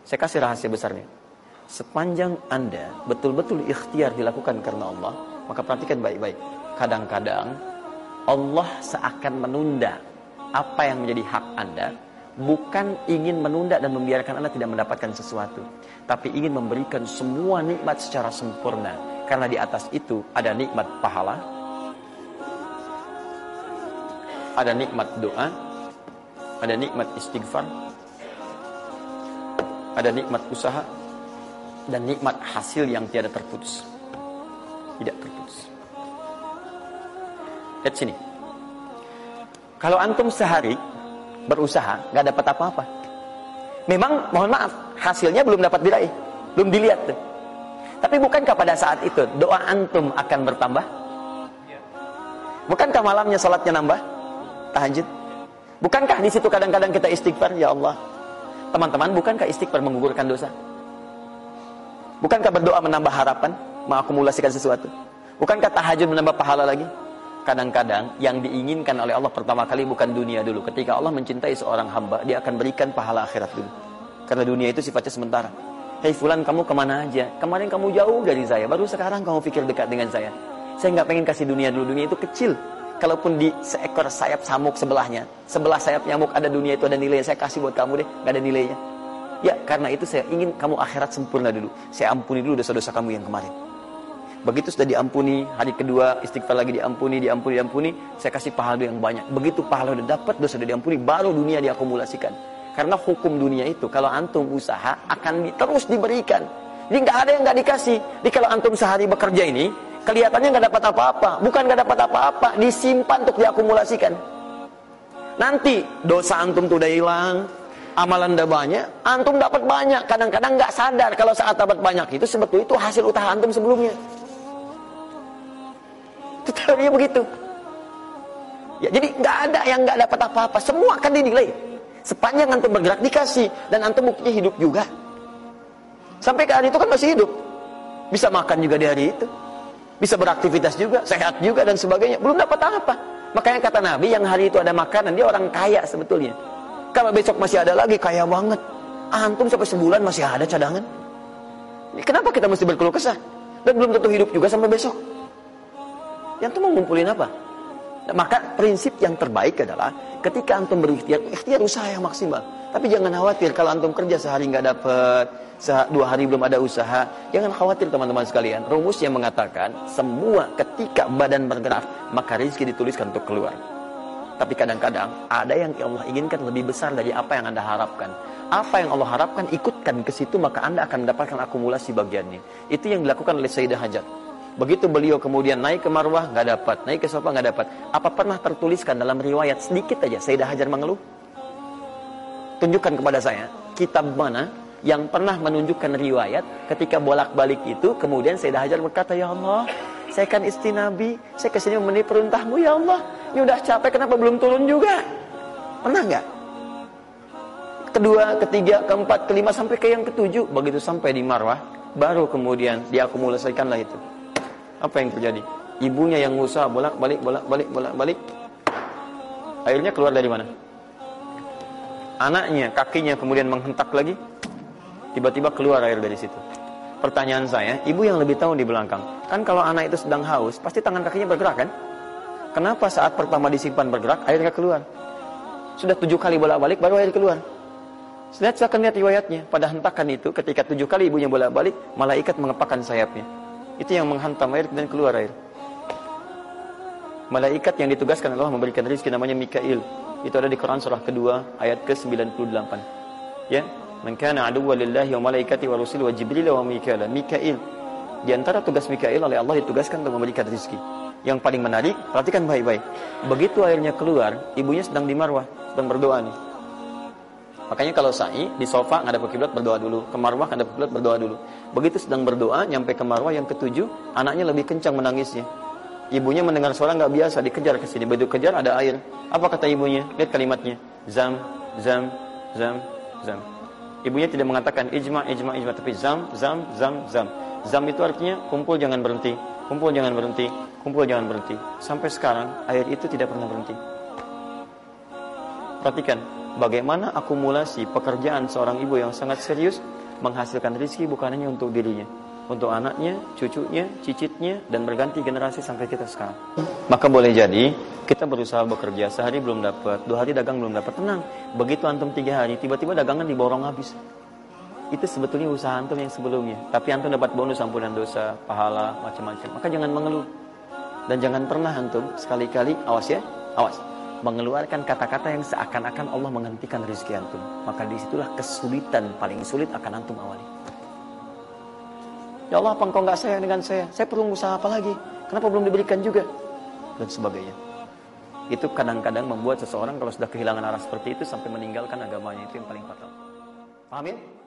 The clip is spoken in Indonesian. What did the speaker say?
Saya kasih rahasia besarnya. Sepanjang Anda betul-betul ikhtiar dilakukan karena Allah, maka perhatikan baik-baik. Kadang-kadang Allah seakan menunda apa yang menjadi hak Anda, bukan ingin menunda dan membiarkan Anda tidak mendapatkan sesuatu, tapi ingin memberikan semua nikmat secara sempurna. Karena di atas itu ada nikmat pahala, ada nikmat doa, ada nikmat istighfar, ada nikmat usaha, dan nikmat hasil yang tiada terputus. Tidak terputus. Lihat sini. Kalau antum sehari berusaha, nggak dapat apa-apa. Memang, mohon maaf, hasilnya belum dapat diraih, belum dilihat tuh. Tapi bukankah pada saat itu doa antum akan bertambah? Bukankah malamnya salatnya nambah? Tahajud? Bukankah di situ kadang-kadang kita istighfar, ya Allah? Teman-teman, bukankah istighfar menggugurkan dosa? Bukankah berdoa menambah harapan, mengakumulasikan sesuatu? Bukankah tahajud menambah pahala lagi? Kadang-kadang yang diinginkan oleh Allah pertama kali bukan dunia dulu. Ketika Allah mencintai seorang hamba, dia akan berikan pahala akhirat dulu. Karena dunia itu sifatnya sementara. Hei fulan, kamu kemana aja? Kemarin kamu jauh dari saya, baru sekarang kamu pikir dekat dengan saya. Saya nggak pengen kasih dunia dulu, dunia itu kecil. Kalaupun di seekor sayap samuk sebelahnya, sebelah sayap nyamuk ada dunia itu ada nilainya, saya kasih buat kamu deh, nggak ada nilainya. Ya, karena itu saya ingin kamu akhirat sempurna dulu. Saya ampuni dulu dosa-dosa kamu yang kemarin. Begitu sudah diampuni, hari kedua istighfar lagi diampuni, saya kasih pahala yang banyak. Begitu pahala udah dapat, dosa sudah diampuni, baru dunia diakumulasikan. Karena hukum dunia itu, kalau antum usaha akan terus diberikan. Jadi nggak ada yang nggak dikasih. Jadi kalau antum sehari bekerja ini, kelihatannya nggak dapat apa-apa. Bukan nggak dapat apa-apa, disimpan untuk diakumulasikan. Nanti dosa antum tuh udah hilang, amalan udah banyak, antum dapat banyak. Kadang-kadang nggak sadar kalau saat dapat banyak itu sebetulnya itu hasil usaha antum sebelumnya. Itu teorinya begitu. Ya, jadi nggak ada yang nggak dapat apa-apa, semua akan dinilai. Sepanjang antum bergerak dikasih, dan antum buktinya hidup juga. Sampai ke hari itu kan masih hidup, bisa makan juga di hari itu, bisa beraktivitas juga, sehat juga dan sebagainya. Belum dapat apa. Makanya kata Nabi, yang hari itu ada makanan, dia orang kaya sebetulnya. Kalau besok masih ada lagi, kaya banget. Antum sampai sebulan masih ada cadangan. Kenapa kita mesti berkeluh kesah? Dan belum tentu hidup juga sampai besok. Yang tuh mau ngumpulin apa? Nah, maka prinsip yang terbaik adalah ketika antum berikhtiar, ikhtiar usaha yang maksimal. Tapi jangan khawatir kalau antum kerja sehari nggak dapat, 2 hari belum ada usaha. Jangan khawatir teman-teman sekalian. Rumusnya mengatakan semua ketika badan bergerak, maka rezeki dituliskan untuk keluar. Tapi kadang-kadang ada yang Allah inginkan lebih besar dari apa yang Anda harapkan. Apa yang Allah harapkan, ikutkan ke situ, maka Anda akan mendapatkan akumulasi bagiannya. Itu yang dilakukan oleh Sayyidah Hajar. Begitu beliau kemudian naik ke Marwah, nggak dapat, naik ke Safa, nggak dapat. Apa pernah tertuliskan dalam riwayat sedikit aja Sayyidah Hajar mengeluh? Tunjukkan kepada saya kitab mana yang pernah menunjukkan riwayat ketika bolak-balik itu kemudian Sayyidah Hajar berkata, ya Allah, saya kan istri Nabi, saya kesini memenuhi perintahmu, ya Allah, ini udah capek, kenapa belum turun juga? Pernah nggak? Kedua, ketiga, keempat, kelima, sampai ke yang ketujuh. Begitu sampai di Marwah, baru kemudian diakumulasikanlah itu. Apa yang terjadi? Ibunya yang usaha bolak-balik, bolak-balik. Akhirnya keluar dari mana? Anaknya, kakinya kemudian menghentak lagi. Tiba-tiba keluar air dari situ. Pertanyaan saya, ibu yang lebih tahu di belakang. Kan kalau anak itu sedang haus, pasti tangan kakinya bergerak kan? Kenapa saat pertama disimpan bergerak, airnya keluar? Sudah 7 kali bolak-balik, baru air keluar. Silakan lihat riwayatnya. Pada hentakan itu, ketika 7 kali ibunya bolak-balik, malaikat mengepakkan sayapnya. Itu yang menghantam air dan keluar air. Malaikat yang ditugaskan Allah memberikan rezeki namanya Mikail. Itu ada di Quran surah kedua ayat ke-98. Ya, man kana aduwwan lillahi wa malaikati wa rusuli wa jibril wa mikail. Mikail. Di antara tugas Mikail oleh Allah ditugaskan untuk memberikan rezeki. Yang paling menarik, perhatikan baik-baik. Begitu airnya keluar, ibunya sedang di Marwah, sedang berdoa nih. Makanya kalau sa'i di sofa ngadep ke kiblat berdoa dulu, ke Marwah ngadep ke kiblat berdoa dulu. Begitu sedang berdoa nyampe ke Marwah yang ke-7, anaknya lebih kencang menangisnya. Ibunya mendengar suara nggak biasa, dikejar ke sini. Begitu kejar ada air. Apa kata ibunya? Lihat kalimatnya. Zam, zam, zam, zam. Ibunya tidak mengatakan ijma, tapi zam, zam, zam, zam. Zam itu artinya kumpul jangan berhenti, kumpul jangan berhenti, kumpul jangan berhenti. Sampai sekarang air itu tidak pernah berhenti. Perhatikan. bagaimana akumulasi pekerjaan seorang ibu yang sangat serius menghasilkan rezeki bukan hanya untuk dirinya, untuk anaknya, cucunya, cicitnya, dan berganti generasi sampai kita sekarang. Maka boleh jadi kita berusaha bekerja, sehari belum dapat, 2 hari dagang belum dapat, tenang. Begitu antum 3 hari, tiba-tiba dagangan diborong habis. Itu sebetulnya usaha antum yang sebelumnya, tapi antum dapat bonus ampunan dosa, pahala, macam-macam. Maka jangan mengeluh. Dan jangan pernah antum sekali-kali, awas ya, awas, mengeluarkan kata-kata yang seakan-akan Allah menghentikan rezeki antum. Maka disitulah kesulitan paling sulit akan antum awali. Ya Allah, apa engkau nggak sayang dengan saya? Saya perlu usaha apa lagi? Kenapa belum diberikan juga? Dan sebagainya. Itu kadang-kadang membuat seseorang kalau sudah kehilangan arah seperti itu sampai meninggalkan agamanya, itu yang paling fatal. Paham ya?